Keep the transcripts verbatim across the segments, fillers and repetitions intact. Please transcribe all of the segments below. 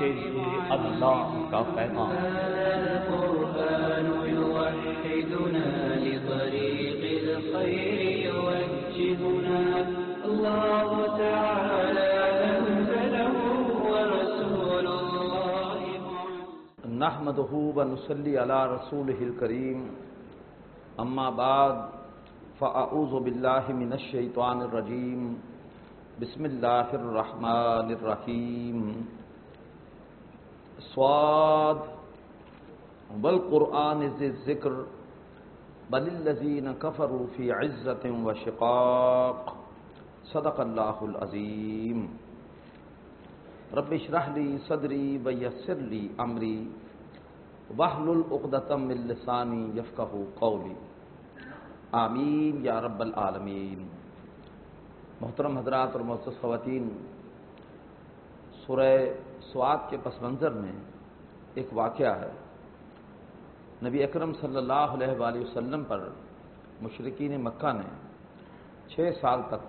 یہ اللہ کا پیغام۔ القرآن يوحدنا لطريق الخير يوجهنا الله تعالى أنزله ورسول الله نحمده ونصلي على رسوله الكريم اما بعد فاعوذ بالله من الشيطان الرجيم بسم الله الرحمن الرحيم صاد والقرآن ذي الذكر بل الذين كفروا في عزة وشقاق صدق الله العظيم رب اشرح لي صدري ويسر لي امري واحلل عقدة من لساني يفقهوا قولي آمین یا رب العالمین۔ محترم حضرات اور معزز خواتین، سورہ سواد کے پس منظر میں ایک واقعہ ہے۔ نبی اکرم صلی اللہ علیہ وآلہ وسلم پر مشرکین مکہ نے چھ سال تک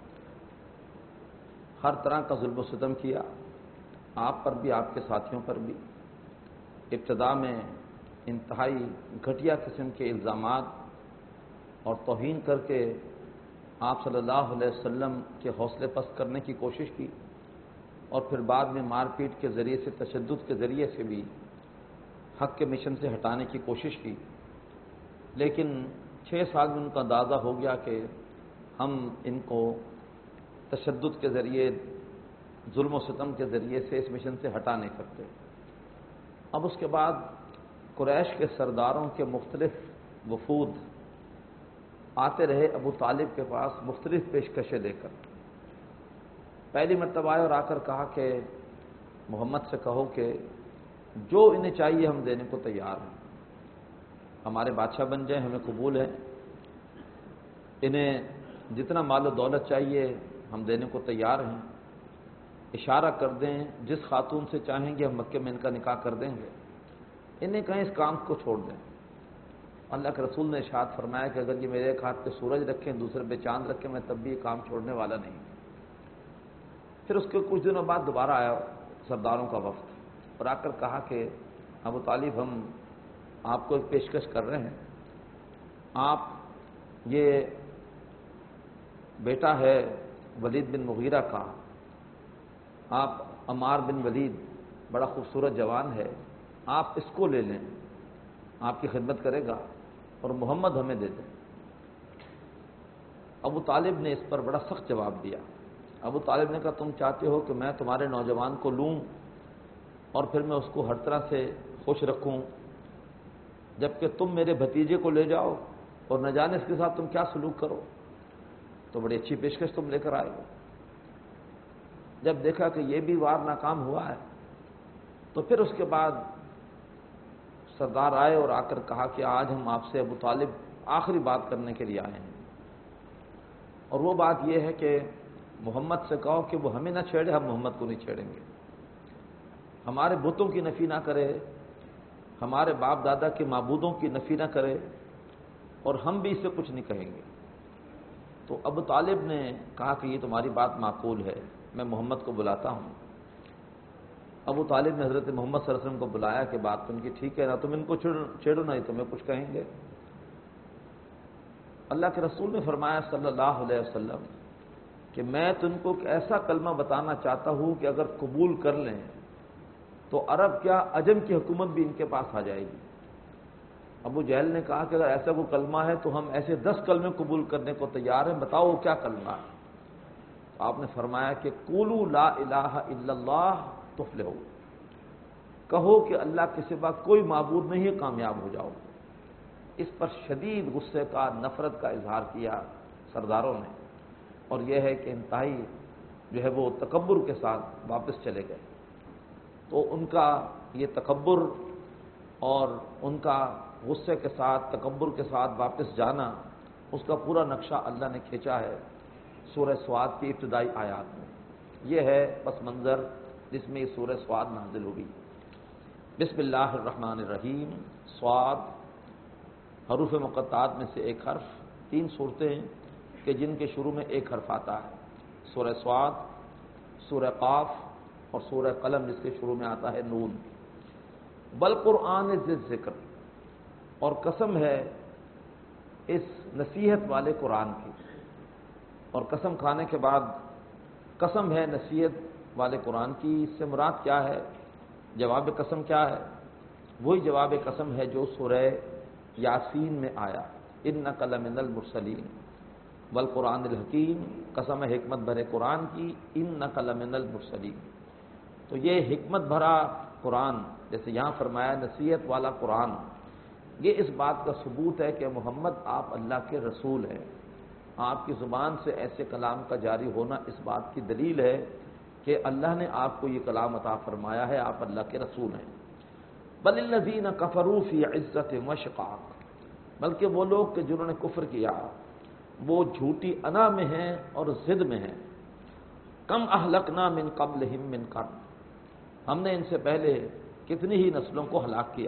ہر طرح کا ظلم و ستم کیا، آپ پر بھی آپ کے ساتھیوں پر بھی۔ ابتدا میں انتہائی گھٹیا قسم کے الزامات اور توہین کر کے آپ صلی اللہ علیہ وسلم کے حوصلے پست کرنے کی کوشش کی، اور پھر بعد میں مار پیٹ کے ذریعے سے، تشدد کے ذریعے سے بھی حق کے مشن سے ہٹانے کی کوشش کی۔ لیکن چھ سال میں ان کا اندازہ ہو گیا کہ ہم ان کو تشدد کے ذریعے، ظلم و ستم کے ذریعے سے اس مشن سے ہٹا نہیں سکتے۔ اب اس کے بعد قریش کے سرداروں کے مختلف وفود آتے رہے ابو طالب کے پاس مختلف پیشکشیں دے کر۔ پہلی مرتبہ آئے اور آ کر کہا کہ محمد سے کہو کہ جو انہیں چاہیے ہم دینے کو تیار ہیں، ہمارے بادشاہ بن جائیں، ہمیں قبول ہے، انہیں جتنا مال و دولت چاہیے ہم دینے کو تیار ہیں، اشارہ کر دیں جس خاتون سے چاہیں گے ہم مکے میں ان کا نکاح کر دیں گے، انہیں کہیں اس کام کو چھوڑ دیں۔ اللہ کے رسول نے ارشاد فرمایا کہ اگر یہ میرے ایک ہاتھ پہ سورج رکھیں دوسرے پہ چاند رکھیں میں تب بھی یہ کام چھوڑنے والا نہیں۔ پھر اس کے کچھ دنوں بعد دوبارہ آیا سرداروں کا وفد اور آ کر کہا کہ ابو طالب ہم آپ کو ایک پیشکش کر رہے ہیں، آپ یہ بیٹا ہے ولید بن مغیرہ کا، آپ عمار بن ولید بڑا خوبصورت جوان ہے، آپ اس کو لے لیں، آپ کی خدمت کرے گا، اور محمد ہمیں دے دیں۔ ابو طالب نے اس پر بڑا سخت جواب دیا۔ ابو طالب نے کہا تم چاہتے ہو کہ میں تمہارے نوجوان کو لوں اور پھر میں اس کو ہر طرح سے خوش رکھوں، جبکہ تم میرے بھتیجے کو لے جاؤ اور نہ جانے اس کے ساتھ تم کیا سلوک کرو؟ تو بڑی اچھی پیشکش تم لے کر آئے ہو۔ جب دیکھا کہ یہ بھی وار ناکام ہوا ہے تو پھر اس کے بعد سردار آئے اور آ کر کہا کہ آج ہم آپ سے ابو طالب آخری بات کرنے کے لیے آئے ہیں، اور وہ بات یہ ہے کہ محمد سے کہو کہ وہ ہمیں نہ چھیڑے، ہم محمد کو نہیں چھیڑیں گے، ہمارے بتوں کی نفی نہ کرے، ہمارے باپ دادا کے معبودوں کی نفی نہ کرے، اور ہم بھی اس سے کچھ نہیں کہیں گے۔ تو ابو طالب نے کہا کہ یہ تمہاری بات معقول ہے، میں محمد کو بلاتا ہوں۔ ابو طالب نے حضرت محمد صلی اللہ علیہ وسلم کو بلایا کہ بات تو ان کی ٹھیک ہے، نہ تم ان کو چھیڑو نہ ہی تمہیں کچھ کہیں گے۔ اللہ کے رسول نے فرمایا صلی اللہ علیہ وسلم کہ میں تم کو ایک ایسا کلمہ بتانا چاہتا ہوں کہ اگر قبول کر لیں تو عرب کیا عجم کی حکومت بھی ان کے پاس آ جائے گی۔ ابو جہل نے کہا کہ اگر ایسا کوئی کلمہ ہے تو ہم ایسے دس کلمے قبول کرنے کو تیار ہیں، بتاؤ وہ کیا کلمہ ہے؟ تو آپ نے فرمایا کہ قولوا لا الہ الا اللہ تفلحوا، کہو کہ اللہ کے سوا کوئی معبود نہیں ہے، کامیاب ہو جاؤ۔ اس پر شدید غصے کا، نفرت کا اظہار کیا سرداروں نے، اور یہ ہے کہ انتہائی جو ہے وہ تکبر کے ساتھ واپس چلے گئے۔ تو ان کا یہ تکبر اور ان کا غصے کے ساتھ، تکبر کے ساتھ واپس جانا، اس کا پورا نقشہ اللہ نے کھینچا ہے سورہ سواد کی ابتدائی آیات میں۔ یہ ہے پس منظر جس میں یہ سورہ سواد نازل ہوئی۔ بسم اللہ الرحمن الرحیم۔ سواد حروف مقطعات میں سے ایک حرف، تین صورتیں ہیں کہ جن کے شروع میں ایک حرف آتا ہے، سورہ سواد، سورہ قاف اور سورہ قلم جس کے شروع میں آتا ہے نون، بل قرآن ذی ذکر، اور قسم ہے اس نصیحت والے قرآن کی، اور قسم کھانے کے بعد قسم ہے نصیحت والے قرآن کی، اس سے مراد کیا ہے؟ جواب قسم کیا ہے؟ وہی جواب قسم ہے جو سورہ یاسین میں آیا، انک لمن المرسلین والقرآن الحکیم، قسم ہے حکمت بھرے قرآن کی، انک لمن المرسلین۔ تو یہ حکمت بھرا قرآن، جیسے یہاں فرمایا نصیحت والا قرآن، یہ اس بات کا ثبوت ہے کہ محمد آپ اللہ کے رسول ہیں۔ آپ کی زبان سے ایسے کلام کا جاری ہونا اس بات کی دلیل ہے کہ اللہ نے آپ کو یہ کلام عطا فرمایا ہے، آپ اللہ کے رسول ہیں۔ بل الذین کفروا فی عزت وشقاق، بلکہ وہ لوگ کہ جنہوں نے کفر کیا وہ جھوٹی انا میں ہیں اور ضد میں ہیں۔ کم اہلکنا من قبلہم من قرن، ہم نے ان سے پہلے کتنی ہی نسلوں کو ہلاک کیا۔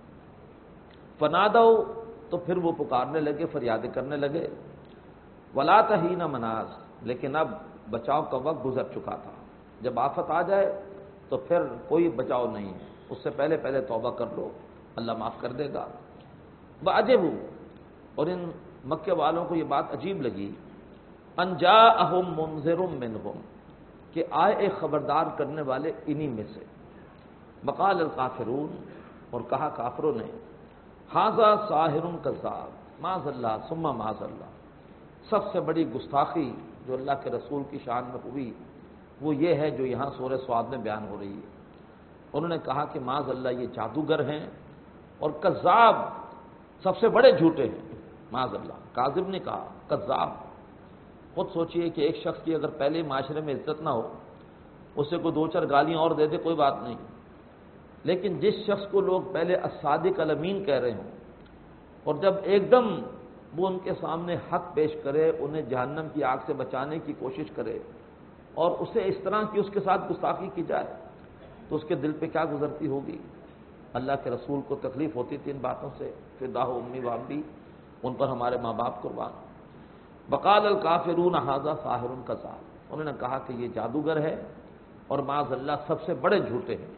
فنادوا، تو پھر وہ پکارنے لگے، فریادیں کرنے لگے۔ ولا تحین مناص، لیکن اب بچاؤ کا وقت گزر چکا تھا، جب آفت آ جائے تو پھر کوئی بچاؤ نہیں ہے، اس سے پہلے پہلے توبہ کر لو، اللہ معاف کر دے گا۔ وعجبوا، اور ان مکے والوں کو یہ بات عجیب لگی، ان جاءہم منذر منہم، کہ آئے ایک خبردار کرنے والے انہی میں سے۔ وقال الکافرون، اور کہا کافروں نے، ھذا ساحر کذاب، معاذ اللہ ثم معاذ اللہ، سب سے بڑی گستاخی جو اللہ کے رسول کی شان میں ہوئی وہ یہ ہے جو یہاں سورہ صاد میں بیان ہو رہی ہے۔ انہوں نے کہا کہ معاذ اللہ یہ جادوگر ہیں اور کذاب، سب سے بڑے جھوٹے ہیں، معاذ اللہ، کاذب نے کہا، کذاب۔ خود سوچئے کہ ایک شخص کی اگر پہلے معاشرے میں عزت نہ ہو، اسے کوئی دو چار گالیاں اور دے دے کوئی بات نہیں، لیکن جس شخص کو لوگ پہلے الصادق الامین کہہ رہے ہوں اور جب ایک دم وہ ان کے سامنے حق پیش کرے، انہیں جہنم کی آگ سے بچانے کی کوشش کرے اور اسے اس طرح کی اس کے ساتھ گستاخی کی جائے تو اس کے دل پہ کیا گزرتی ہوگی۔ اللہ کے رسول کو تکلیف ہوتی تھی ان باتوں سے، فداہ امی و ابی، ان پر ہمارے ماں باپ قربان۔ وقال الکافرون ھذا ساحر کذاب، انہوں نے کہا کہ یہ جادوگر ہے اور معاذ اللہ سب سے بڑے جھوٹے ہیں۔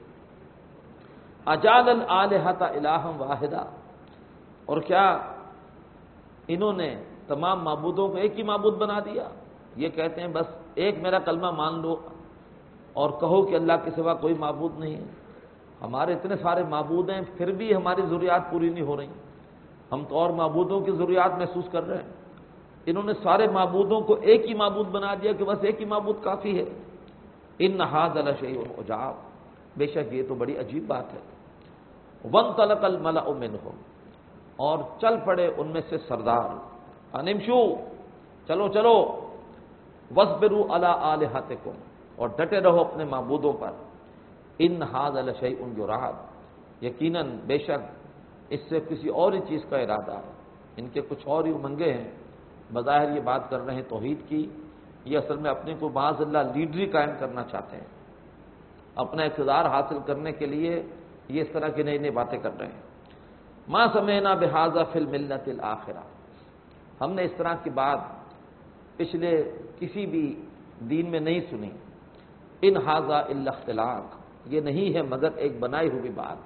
اجعل الآلہۃ الہا واحدا، اور کیا انہوں نے تمام معبودوں کو ایک ہی معبود بنا دیا؟ یہ کہتے ہیں بس ایک میرا کلمہ مان لو اور کہو کہ اللہ کے سوا کوئی معبود نہیں ہے۔ ہمارے اتنے سارے معبود ہیں پھر بھی ہماری ضروریات پوری نہیں ہو رہی، ہم تو اور معبودوں کی ضروریات محسوس کر رہے ہیں۔ انہوں نے سارے معبودوں کو ایک ہی معبود بنا دیا کہ بس ایک ہی معبود کافی ہے۔ ان ھذا لشیء عجاب، بے شک یہ تو بڑی عجیب بات ہے۔ وانطلق الملأ منهم، اور چل پڑے ان میں سے سردار، ان امشوا، چلو چلو، واصبروا علی آلہتکم، اور ڈٹے رہو اپنے معبودوں پر، ان ھذا لشیء یراد، یقیناً بے شک اس سے کسی اور ہی چیز کا ارادہ ہے، ان کے کچھ اور ہی امنگیں ہیں۔ بظاہر یہ بات کر رہے ہیں توحید کی، یہ اصل میں اپنے کو معاذ اللہ لیڈری قائم کرنا چاہتے ہیں، اپنا اقتدار حاصل کرنے کے لیے یہ اس طرح کی نئی نئی باتیں کر رہے ہیں۔ ما سمعنا بہذا فی الملۃ الآخرہ، ہم نے اس طرح کی بات پچھلے کسی بھی دین میں نہیں سنی۔ ان ھذا الا اختلاق، یہ نہیں ہے مگر ایک بنائی ہوئی بات۔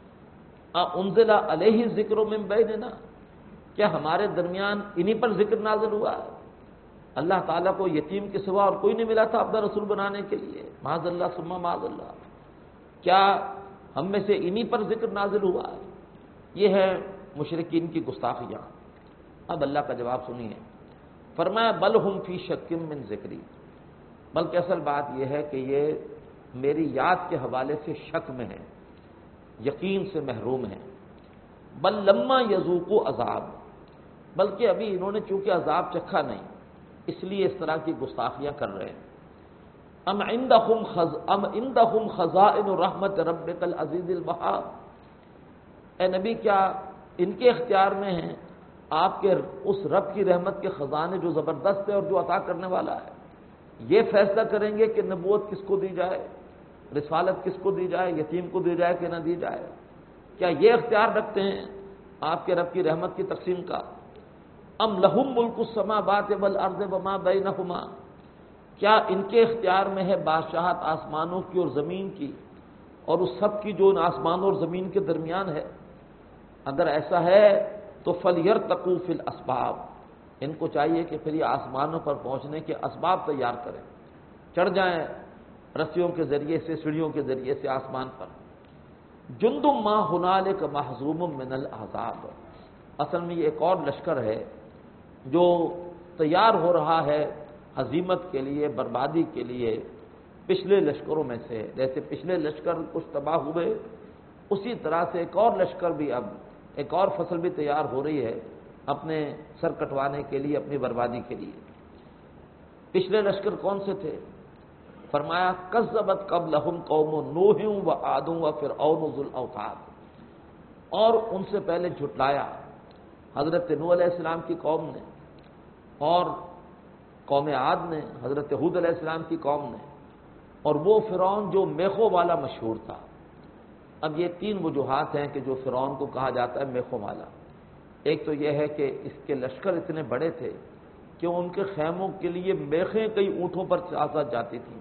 انزل علیہ الذکر من بیننا، کیا ہمارے درمیان انہی پر ذکر نازل ہوا ہے؟ اللہ تعالیٰ کو یتیم کے سوا اور کوئی نہیں ملا تھا اپنا رسول بنانے کے لیے، معاذ اللہ ثم معاذ اللہ، کیا ہم میں سے انہی پر ذکر نازل ہوا ہے؟ یہ ہے مشرکین کی گستاخیاں۔ اب اللہ کا جواب سنیے، فرمایا بل ہم فی شک من ذکری، بلکہ اصل بات یہ ہے کہ یہ میری یاد کے حوالے سے شک میں ہیں، یقین سے محروم ہیں۔ بل لما یذوقوا عذاب، بلکہ ابھی انہوں نے چونکہ عذاب چکھا نہیں اس لیے اس طرح کی گستاخیاں کر رہے ہیں۔ ام عندہم خز ام عندہم خزائن رحمت ربک العزیز الوہاب، اے نبی کیا ان کے اختیار میں ہیں آپ کے اس رب کی رحمت کے خزانے جو زبردست ہے اور جو عطا کرنے والا ہے؟ یہ فیصلہ کریں گے کہ نبوت کس کو دی جائے، رسالت کس کو دی جائے، یتیم کو دی جائے کہ نہ دی جائے؟ کیا یہ اختیار رکھتے ہیں آپ کے رب کی رحمت کی تقسیم کا؟ ام لہم ملک السماوات والارض وما بینہما، کیا ان کے اختیار میں ہے بادشاہت آسمانوں کی اور زمین کی اور اس سب کی جو ان آسمانوں اور زمین کے درمیان ہے؟ اگر ایسا ہے تو فَلْيَرْتَقُوا فِي الْأَسْبَابِ، ان کو چاہیے کہ پھر یہ آسمانوں پر پہنچنے کے اسباب تیار کریں، چڑھ جائیں رسیوں کے ذریعے سے، سیڑھیوں کے ذریعے سے آسمان پر۔ جندم ما ہنالک محزوم من الاحزاب، اصل میں یہ ایک اور لشکر ہے جو تیار ہو رہا ہے ہزیمت کے لیے، بربادی کے لیے پچھلے لشکروں میں سے۔ جیسے پچھلے لشکر کچھ تباہ ہوئے، اسی طرح سے ایک اور لشکر بھی، اب ایک اور فصل بھی تیار ہو رہی ہے اپنے سر کٹوانے کے لیے، اپنی بربادی کے لیے۔ پچھلے لشکر کون سے تھے؟ فرمایا کذبت قبلہم قوم نوح و عاد و فرعون ذو الاوتاد، اور ان سے پہلے جھٹلایا حضرت نوح علیہ السلام کی قوم نے، اور قوم عاد نے، حضرت ہود علیہ السلام کی قوم نے، اور وہ فرعون جو میخوں والا مشہور تھا۔ اب یہ تین وجوہات ہیں کہ جو فرعون کو کہا جاتا ہے میخوں والا۔ ایک تو یہ ہے کہ اس کے لشکر اتنے بڑے تھے کہ ان کے خیموں کے لیے میخیں کئی اونٹوں پر ساتھ جاتی تھیں،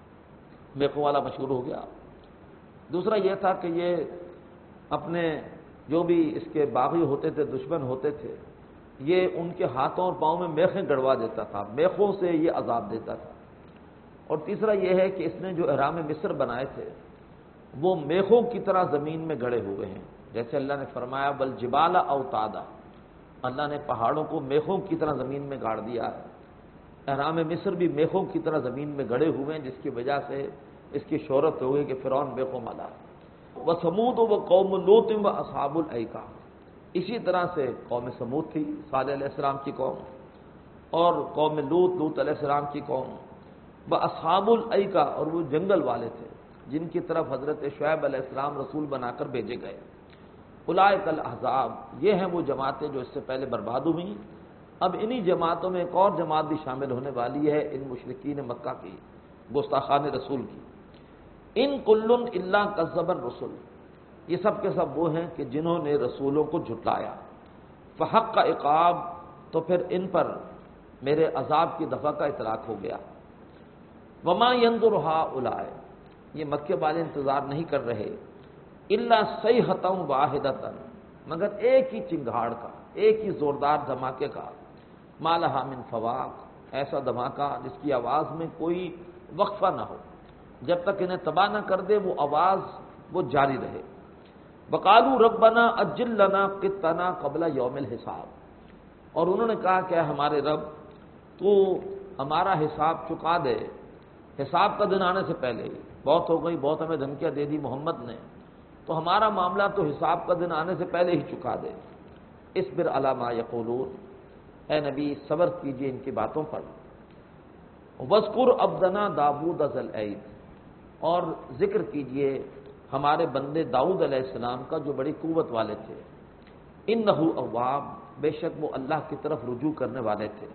میخوں والا مشہور ہو گیا۔ دوسرا یہ تھا کہ یہ اپنے جو بھی اس کے باغی ہوتے تھے، دشمن ہوتے تھے، یہ ان کے ہاتھوں اور پاؤں میں میخیں گڑوا دیتا تھا، میخوں سے یہ عذاب دیتا تھا۔ اور تیسرا یہ ہے کہ اس نے جو احرام مصر بنائے تھے وہ میخوں کی طرح زمین میں گڑے ہوئے ہیں، جیسے اللہ نے فرمایا والجبال اوتادا، اللہ نے پہاڑوں کو میخوں کی طرح زمین میں گاڑ دیا ہے۔ احرام مصر بھی میخوں کی طرح زمین میں گڑے ہوئے ہیں، جس کی وجہ سے اس کی شہرت ہو گئی کہ فرعون میخوں والا ہے۔ وثمود و قوم لوط و اصحاب الایکہ، اسی طرح سے قوم سمود تھی، صالح علیہ السلام کی قوم، اور قوم لوط، لوط علیہ السلام کی قوم، و اصحاب الایکہ، اور وہ جنگل والے تھے جن کی طرف حضرت شعیب علیہ السلام رسول بنا کر بھیجے گئے۔ اولئک الاحزاب، یہ ہیں وہ جماعتیں جو اس سے پہلے برباد ہوئیں۔ اب انہی جماعتوں میں ایک اور جماعت بھی شامل ہونے والی ہے، ان مشرکین مکہ کی، گستاخان رسول کی۔ ان کل الا کذب الرسل، یہ سب کے سب وہ ہیں کہ جنہوں نے رسولوں کو جھٹلایا۔ فحق کا عقاب، تو پھر ان پر میرے عذاب کی دفعہ کا اطلاق ہو گیا۔ وما ينظر هؤلاء، یہ مکے والے انتظار نہیں کر رہے، الا صیحۃ واحدۃ، مگر ایک ہی چنگھاڑ کا، ایک ہی زوردار دھماکے کا، ما لها من فواق، ایسا دھماکہ جس کی آواز میں کوئی وقفہ نہ ہو، جب تک انہیں تباہ نہ کر دے وہ آواز وہ جاری رہے۔ وقالوا ربنا اجل لنا قطنا قبل یوم الحساب، اور انہوں نے کہا کہ ہمارے رب تو ہمارا حساب چکا دے، حساب کا دن آنے سے پہلے ہی، بہت ہو گئی، بہت ہمیں دھمکیاں دے دی محمد نے، تو ہمارا معاملہ تو حساب کا دن آنے سے پہلے ہی چکا دے۔ اصبر علی ما یقولون، اے نبی صبر کیجیے ان کی باتوں پر۔ واذکر عبدنا داؤد ذا الاید، اور ذکر کیجیے ہمارے بندے داؤد علیہ السلام کا جو بڑی قوت والے تھے۔ انہ اواب، بے شک وہ اللہ کی طرف رجوع کرنے والے تھے۔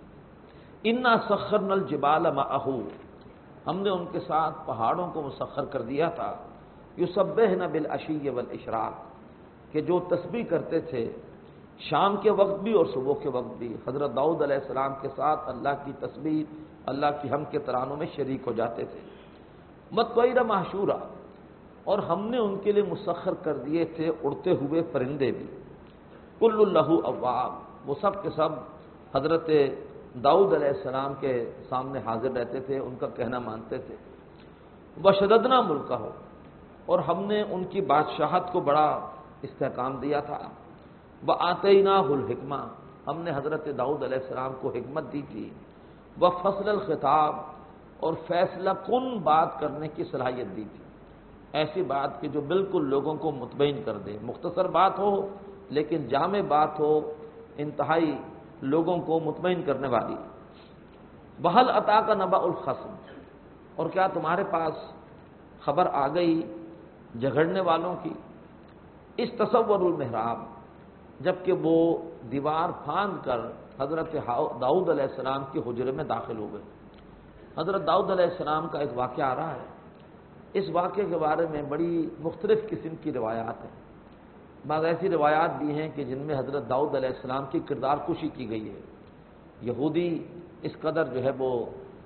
انا سخرنا الجبال معہ، ہم نے ان کے ساتھ پہاڑوں کو مسخر کر دیا تھا، یسبحن بالعشی والاشراق، کہ جو تسبیح کرتے تھے شام کے وقت بھی اور صبح کے وقت بھی، حضرت داؤد علیہ السلام کے ساتھ اللہ کی تسبیح، اللہ کی حمد کے ترانوں میں شریک ہو جاتے تھے۔ مطیر محشورہ، اور ہم نے ان کے لیے مسخر کر دیے تھے اڑتے ہوئے پرندے بھی۔ کل لہ اواب، وہ سب کے سب حضرت داؤد علیہ السلام کے سامنے حاضر رہتے تھے، ان کا کہنا مانتے تھے۔ وشددنا ملکہ، اور ہم نے ان کی بادشاہت کو بڑا استحکام دیا تھا۔ وآتیناہ الحکمہ، ہم نے حضرت داؤد علیہ السلام کو حکمت دی تھی۔ وفصل الخطاب، اور فیصلہ کن بات کرنے کی صلاحیت دی تھی، ایسی بات کہ جو بالکل لوگوں کو مطمئن کر دے، مختصر بات ہو لیکن جامع بات ہو، انتہائی لوگوں کو مطمئن کرنے والی۔ وہل اتاک نبأ الخصم، اور کیا تمہارے پاس خبر آ گئی جھگڑنے والوں کی؟ اس تصور المحراب، جبکہ وہ دیوار پھاند کر حضرت داؤد علیہ السلام کے حجرے میں داخل ہو گئے۔ حضرت داؤد علیہ السلام کا ایک واقعہ آ رہا ہے، اس واقعے کے بارے میں بڑی مختلف قسم کی روایات ہیں۔ بعض ایسی روایات بھی ہیں کہ جن میں حضرت داؤد علیہ السلام کی کردار کشی کی گئی ہے۔ یہودی اس قدر جو ہے وہ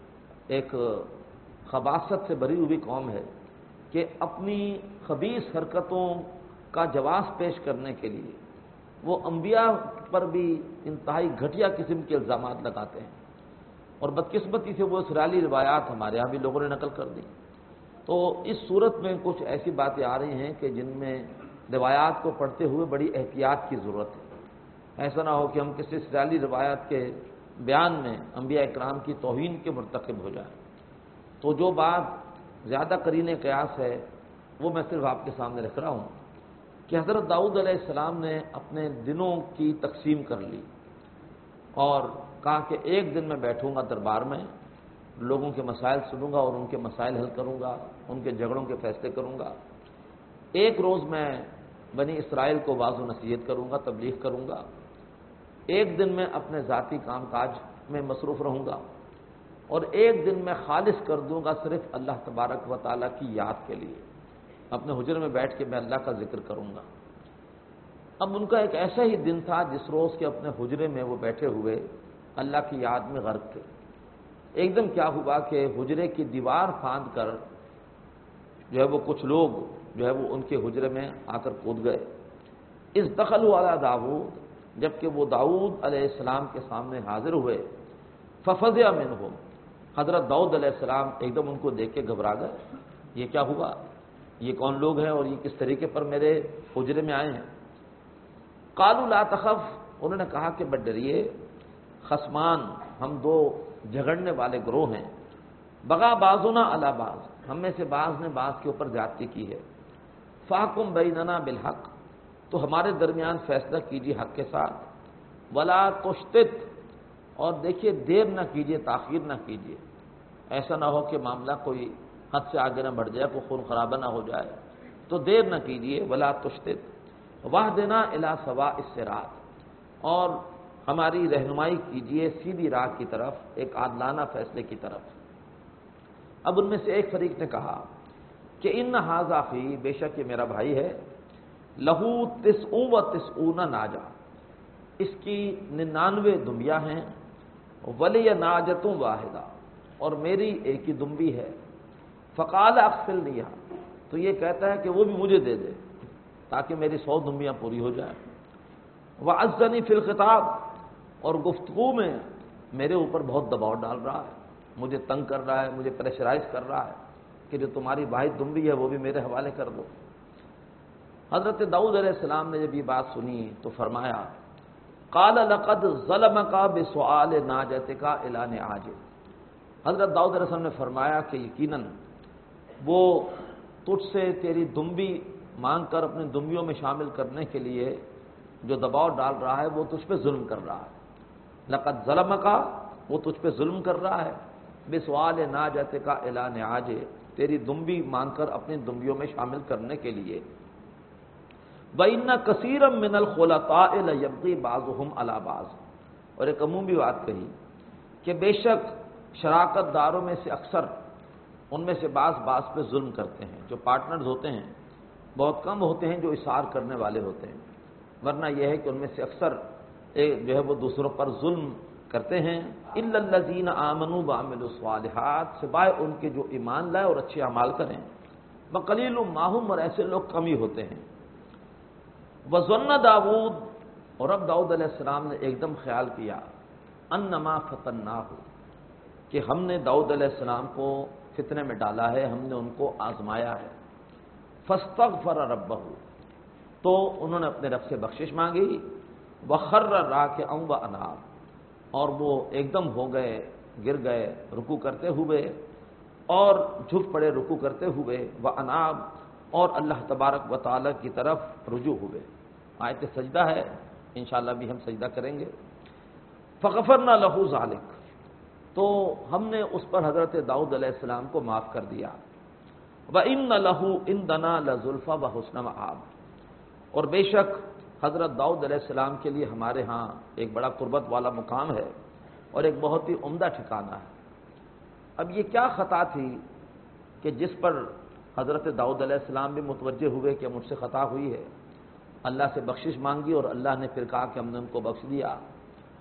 ایک خباثت سے بری ہوئی قوم ہے کہ اپنی خبیث حرکتوں کا جواز پیش کرنے کے لیے وہ انبیاء پر بھی انتہائی گھٹیا قسم کے الزامات لگاتے ہیں، اور بدقسمتی سے وہ اسرائیلی روایات ہمارے یہاں بھی لوگوں نے نقل کر دی۔ تو اس صورت میں کچھ ایسی باتیں آ رہی ہیں کہ جن میں روایات کو پڑھتے ہوئے بڑی احتیاط کی ضرورت ہے، ایسا نہ ہو کہ ہم کسی اسرائیلی روایات کے بیان میں انبیاء اکرام کی توہین کے مرتکب ہو جائیں۔ تو جو بات زیادہ قرین قیاس ہے وہ میں صرف آپ کے سامنے رکھ رہا ہوں کہ حضرت داؤد علیہ السلام نے اپنے دنوں کی تقسیم کر لی اور کہا کہ ایک دن میں بیٹھوں گا دربار میں، لوگوں کے مسائل سنوں گا اور ان کے مسائل حل کروں گا، ان کے جھگڑوں کے فیصلے کروں گا۔ ایک روز میں بنی اسرائیل کو واعظ و نصیحت کروں گا، تبلیغ کروں گا۔ ایک دن میں اپنے ذاتی کام کاج میں مصروف رہوں گا، اور ایک دن میں خالص کر دوں گا صرف اللہ تبارک و تعالیٰ کی یاد کے لیے، اپنے حجرے میں بیٹھ کے میں اللہ کا ذکر کروں گا۔ اب ان کا ایک ایسا ہی دن تھا جس روز کے اپنے حجرے میں وہ بیٹھے ہوئے اللہ کی یاد میں غرق تھے۔ ایک دم کیا ہوا کہ حجرے کی دیوار پھاند کر جو ہے وہ کچھ لوگ جو ہے وہ ان کے حجرے میں آ کر کود گئے۔ اس دخلوا علی داؤد، جبکہ وہ داؤد علیہ السلام کے سامنے حاضر ہوئے، ففزع منہم، حضرت داؤد علیہ السلام ایک دم ان کو دیکھ کے گھبرا گئے، یہ کیا ہوا، یہ کون لوگ ہیں اور یہ کس طریقے پر میرے حجرے میں آئے ہیں۔ قالوا لا تخف، انہوں نے کہا کہ مت ڈریے، خصمان، ہم دو جھگڑنے والے گروہ ہیں، بغا بعضنا علی بعض، ہم میں سے بعض نے بعض کے اوپر زیادتی کی ہے، فاحکم بیننا بالحق، تو ہمارے درمیان فیصلہ کیجیے حق کے ساتھ، ولا تشتت، اور دیکھیے دیر نہ کیجیے، تاخیر نہ کیجیے، ایسا نہ ہو کہ معاملہ کوئی حد سے آگے نہ بڑھ جائے، کوئی خون خرابہ نہ ہو جائے، تو دیر نہ کیجیے، ولا تشتت واہدنا الی سواء الصراط، اور ہماری رہنمائی کیجیے سیدھی راہ کی طرف، ایک عادلانہ فیصلے کی طرف۔ اب ان میں سے ایک فریق نے کہا کہ ان ھذا اخی، بے شک یہ میرا بھائی ہے، لہو تسع و تسعون ناجہ، اس کی ننانوے دمبیاں ہیں، ولی ناجۃ واحدہ، اور میری ایک ہی دمبی ہے، فقال اغفلنیھا، تو یہ کہتا ہے کہ وہ بھی مجھے دے دے تاکہ میری سو دمبیاں پوری ہو جائیں، وعزنی فی الخطاب، اور گفتگو میں میرے اوپر بہت دباؤ ڈال رہا ہے، مجھے تنگ کر رہا ہے، مجھے پریشرائز کر رہا ہے کہ جو تمہاری واحد دمبی ہے وہ بھی میرے حوالے کر دو۔ حضرت داؤد علیہ السلام نے جب یہ بات سنی تو فرمایا، قال لقد ظلمک بسؤال ناجتک الی نعاجہ، حضرت داؤد علیہ السلام نے فرمایا کہ یقیناً وہ تجھ سے تیری دمبی مانگ کر اپنی دمبیوں میں شامل کرنے کے لیے جو دباؤ ڈال رہا ہے وہ تجھ پہ ظلم کر رہا ہے، لقد ظلمک، وہ تجھ پہ ظلم کر رہا ہے، بسؤال ناجتک الی نعاجہ، تیری دمبی مانگ کر اپنی دمبیوں میں شامل کرنے کے لیے، وَإِنَّ كَثِيرًا مِّنَ الْخُلَطَاءِ لَيَبْغِي بَعْضُهُمْ عَلَى بَعْضٍ، اور ایک عمومی بات کہی کہ بے شک شراکت داروں میں سے اکثر ان میں سے بعض بعض پہ ظلم کرتے ہیں، جو پارٹنرز ہوتے ہیں بہت کم ہوتے ہیں جو اصرار کرنے والے ہوتے ہیں، ورنہ یہ ہے کہ ان میں سے اکثر جو ہے وہ دوسروں پر ظلم کرتے ہیں، الا الذین آمنوا وعملوا الصالحات، سوائے ان کے جو ایمان لائے اور اچھے اعمال کریں، وقلیل ما هم، اور ایسے لوگ کم ہی ہوتے ہیں۔ وظن داؤد، اور اب داؤد علیہ السلام نے ایک دم خیال کیا، انما فتناہ، کہ ہم نے داؤد علیہ السلام کو فتنے میں ڈالا ہے، ہم نے ان کو آزمایا ہے، فاستغفر ربہ، تو انہوں نے اپنے رب سے بخشش مانگی، وخر راکعا واناب، اور وہ ایک دم ہو گئے، گر گئے رکوع کرتے ہوئے اور جھک پڑے رکوع کرتے ہوئے، واناب، اور اللہ تبارک و تعالی کی طرف رجوع ہوئے۔ آیت سجدہ ہے، انشاءاللہ بھی ہم سجدہ کریں گے۔ فغفرنا لہ ذلک، تو ہم نے اس پر حضرت داؤد علیہ السلام کو معاف کر دیا۔ وَإِنَّ لَهُ عِندَنَا لَزُلْفَىٰ وَحُسْنَ مَآب، اور بے شک حضرت داؤد علیہ السلام کے لیے ہمارے ہاں ایک بڑا قربت والا مقام ہے اور ایک بہت ہی عمدہ ٹھکانہ ہے۔ اب یہ کیا خطا تھی کہ جس پر حضرت داؤد علیہ السلام بھی متوجہ ہوئے کہ مجھ سے خطا ہوئی ہے، اللہ سے بخشش مانگی اور اللہ نے پھر کہا کہ ہم نے ان کو بخش دیا۔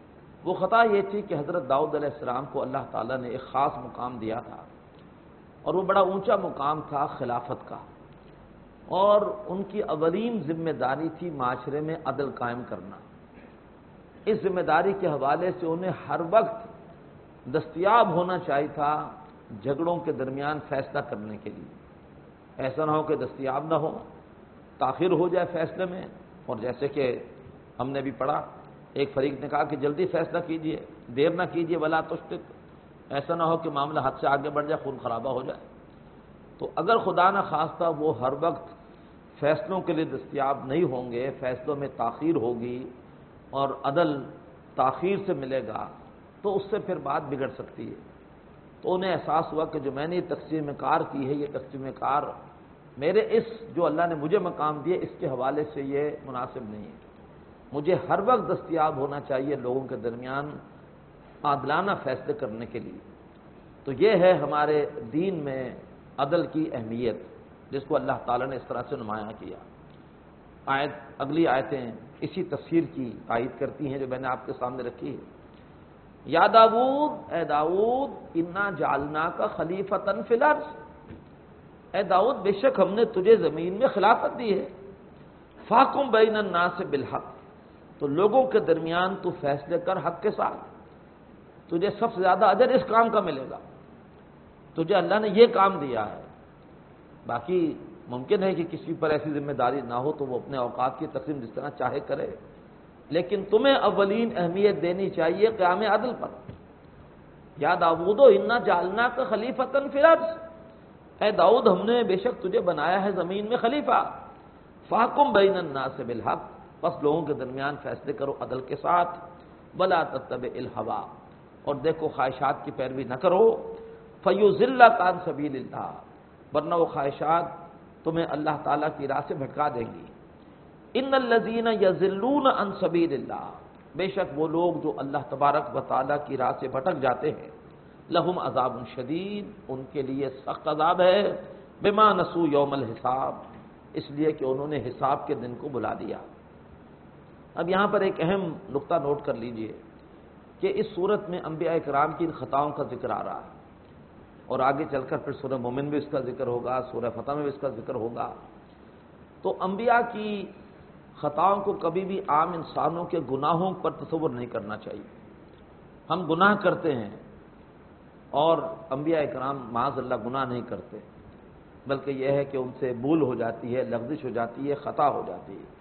وہ خطا یہ تھی کہ حضرت داؤد علیہ السلام کو اللہ تعالیٰ نے ایک خاص مقام دیا تھا، اور وہ بڑا اونچا مقام تھا خلافت کا، اور ان کی اولین ذمہ داری تھی معاشرے میں عدل قائم کرنا۔ اس ذمہ داری کے حوالے سے انہیں ہر وقت دستیاب ہونا چاہیے تھا جھگڑوں کے درمیان فیصلہ کرنے کے لیے۔ ایسا نہ ہو کہ دستیاب نہ ہو، تاخیر ہو جائے فیصلے میں، اور جیسے کہ ہم نے بھی پڑھا، ایک فریق نے کہا کہ جلدی فیصلہ کیجئے، دیر نہ کیجئے، ولا تشتت، ایسا نہ ہو کہ معاملہ حد سے آگے بڑھ جائے، خون خرابہ ہو جائے۔ تو اگر خدا نہ خواستہ وہ ہر وقت فیصلوں کے لیے دستیاب نہیں ہوں گے، فیصلوں میں تاخیر ہوگی اور عدل تاخیر سے ملے گا، تو اس سے پھر بات بگڑ سکتی ہے۔ تو انہیں احساس ہوا کہ جو میں نے یہ تقسیم کار کی ہے، یہ تقسیم کار میرے اس جو اللہ نے مجھے مقام دیے اس کے حوالے سے یہ مناسب نہیں ہے۔ مجھے ہر وقت دستیاب ہونا چاہیے لوگوں کے درمیان عادلانہ فیصلے کرنے کے لیے۔ تو یہ ہے ہمارے دین میں عدل کی اہمیت، جس کو اللہ تعالیٰ نے اس طرح سے نمایاں کیا۔ آیت اگلی آیتیں اسی تفسیر کی تائید کرتی ہیں جو میں نے آپ کے سامنے رکھی ہے۔ یا داؤد، اے داؤد، انا جعلناک خلیفۃ فی الارض، اے داؤد بے شک ہم نے تجھے زمین میں خلافت دی ہے۔ فاحکم بین الناس بالحق، تو لوگوں کے درمیان تو فیصلے کر حق کے ساتھ، تجھے سب سے زیادہ اجر اس کام کا ملے گا، تجھے اللہ نے یہ کام دیا ہے۔ باقی ممکن ہے کہ کسی پر ایسی ذمہ داری نہ ہو تو وہ اپنے اوقات کی تقسیم جس طرح چاہے کرے، لیکن تمہیں اولین اہمیت دینی چاہیے قیام عدل پر۔ یا داؤد انا جعلناک خلیفۃ فی الارض، اے داؤد ہم نے بے شک تجھے بنایا ہے زمین میں خلیفہ۔ فاحکم بین الناس بالحق، بس لوگوں کے درمیان فیصلے کرو عدل کے ساتھ۔ ولا تتبع الہوی، اور دیکھو خواہشات کی پیروی نہ کرو۔ فیضلک عن سبیل اللہ، ورنہ وہ خواہشات تمہیں اللہ تعالیٰ کی راہ سے بھٹکا دیں گی۔ ان الذین یضلون عن سبیل اللہ، بے شک وہ لوگ جو اللہ تبارک و تعالیٰ کی راہ سے بھٹک جاتے ہیں، لہم عذاب شدید، ان کے لیے سخت عذاب ہے، بما نسوا یوم الحساب، اس لیے کہ انہوں نے حساب کے دن کو بلا دیا۔ اب یہاں پر ایک اہم نقطہ نوٹ کر لیجئے کہ اس صورت میں انبیاء کرام کی ان خطاؤں کا ذکر آ رہا ہے، اور آگے چل کر پھر سورہ مومن میں اس کا ذکر ہوگا، سورہ فتح میں بھی اس کا ذکر ہوگا۔ تو انبیاء کی خطاؤں کو کبھی بھی عام انسانوں کے گناہوں پر تصور نہیں کرنا چاہیے۔ ہم گناہ کرتے ہیں اور انبیاء کرام معاذ اللہ گناہ نہیں کرتے، بلکہ یہ ہے کہ ان سے بھول ہو جاتی ہے، لغزش ہو جاتی ہے، خطا ہو جاتی ہے۔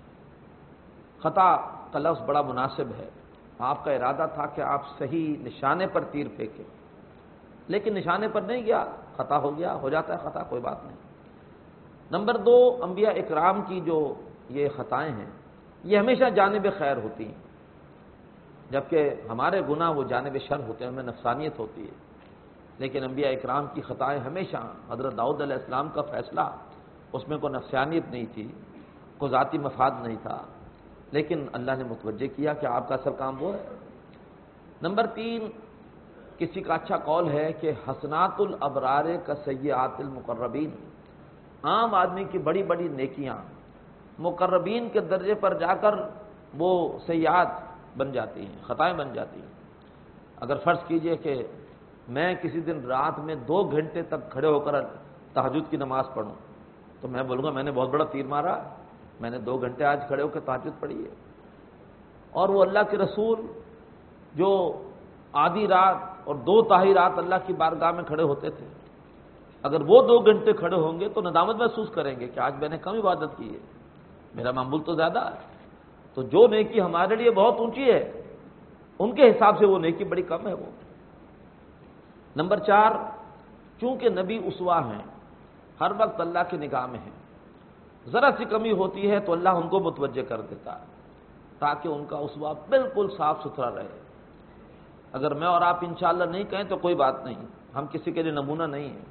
خطا کا لفظ بڑا مناسب ہے، آپ کا ارادہ تھا کہ آپ صحیح نشانے پر تیر پھینکیں، لیکن نشانے پر نہیں گیا، خطا ہو گیا، ہو جاتا ہے خطا، کوئی بات نہیں۔ نمبر دو، انبیاء اکرام کی جو یہ خطائیں ہیں یہ ہمیشہ جانب خیر ہوتی ہیں، جبکہ ہمارے گناہ وہ جانب شر ہوتے ہیں، ہمیں نفسانیت ہوتی ہے۔ لیکن انبیاء اکرام کی خطائیں ہمیشہ، حضرت داؤد علیہ السلام کا فیصلہ، اس میں کوئی نفسانیت نہیں تھی، کوئی ذاتی مفاد نہیں تھا، لیکن اللہ نے متوجہ کیا کہ آپ کا اصل کام وہ ہے۔ نمبر تین، کسی کا اچھا قول ہے کہ حسنات الابرار کا سیئات المقربین، عام آدمی کی بڑی بڑی نیکیاں مقربین کے درجے پر جا کر وہ سیئات بن جاتی ہیں، خطائیں بن جاتی ہیں۔ اگر فرض کیجئے کہ میں کسی دن رات میں دو گھنٹے تک کھڑے ہو کر تہجد کی نماز پڑھوں تو میں بولوں گا میں نے بہت بڑا تیر مارا، میں نے دو گھنٹے آج کھڑے ہو کے تہجد پڑھی ہے۔ اور وہ اللہ کے رسول جو آدھی رات اور دو تاہی رات اللہ کی بارگاہ میں کھڑے ہوتے تھے، اگر وہ دو گھنٹے کھڑے ہوں گے تو ندامت محسوس کریں گے کہ آج میں نے کم عبادت کی ہے، میرا معمول تو زیادہ ہے۔ تو جو نیکی ہمارے لیے بہت اونچی ہے ان کے حساب سے وہ نیکی بڑی کم ہے۔ وہ نمبر چار، چونکہ نبی اسوا ہیں، ہر وقت اللہ کی نگاہ میں ہیں، ذرا سی کمی ہوتی ہے تو اللہ ان کو متوجہ کر دیتا ہے تاکہ ان کا اسوا بالکل صاف ستھرا رہے۔ اگر میں اور آپ انشاءاللہ نہیں کہیں تو کوئی بات نہیں، ہم کسی کے لیے نمونہ نہیں ہیں۔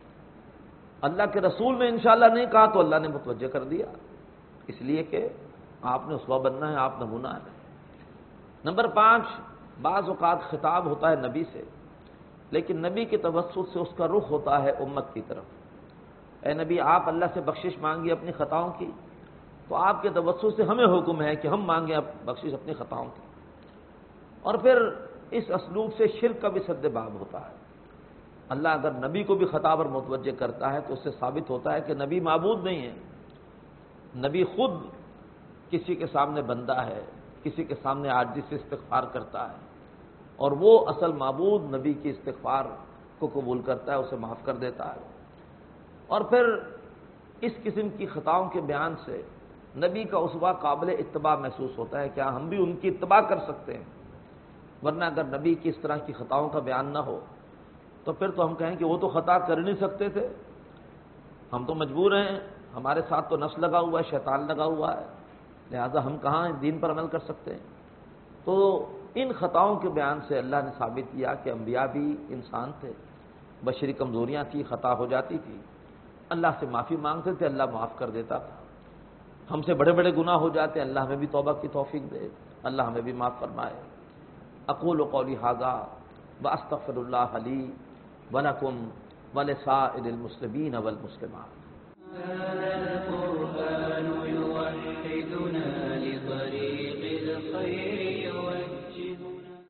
اللہ کے رسول نے انشاءاللہ نہیں کہا تو اللہ نے متوجہ کر دیا، اس لیے کہ آپ نے اسوا بننا ہے، آپ نمونہ ہے۔ نمبر پانچ، بعض اوقات خطاب ہوتا ہے نبی سے، لیکن نبی کے توسط سے اس کا رخ ہوتا ہے امت کی طرف۔ اے نبی، آپ اللہ سے بخشش مانگیے اپنی خطاؤں کی، تو آپ کے توسط سے ہمیں حکم ہے کہ ہم مانگیں بخشش اپنی خطاؤں کی۔ اور پھر اس اسلوب سے شرک کا بھی سد باب ہوتا ہے۔ اللہ اگر نبی کو بھی خطا پر متوجہ کرتا ہے تو اس سے ثابت ہوتا ہے کہ نبی معبود نہیں ہے، نبی خود کسی کے سامنے بندہ ہے، کسی کے سامنے عاجزی سے استغفار کرتا ہے، اور وہ اصل معبود نبی کی استغفار کو قبول کرتا ہے، اسے معاف کر دیتا ہے۔ اور پھر اس قسم کی خطاؤں کے بیان سے نبی کا اسوہ قابل اتباع محسوس ہوتا ہے، کیا ہم بھی ان کی اتباع کر سکتے ہیں؟ ورنہ اگر نبی کی اس طرح کی خطاؤں کا بیان نہ ہو تو پھر تو ہم کہیں کہ وہ تو خطا کر نہیں سکتے تھے، ہم تو مجبور ہیں، ہمارے ساتھ تو نفس لگا ہوا ہے، شیطان لگا ہوا ہے، لہذا ہم کہاں دین پر عمل کر سکتے ہیں۔ تو ان خطاؤں کے بیان سے اللہ نے ثابت کیا کہ انبیاء بھی انسان تھے، بشری کمزوریاں تھیں، خطا ہو جاتی تھی، اللہ سے معافی مانگتے تھے، اللہ معاف کر دیتا تھا۔ ہم سے بڑے بڑے گناہ ہو جاتے، اللہ ہمیں بھی توبہ کی توفیق دے، اللہ ہمیں بھی معاف فرمائے۔ اقول قولی ھذا واستغفر اللہ لی ولکم ولسائر المسلمین والمسلمات۔ هذا القرآن يوحدنا لطريق الخير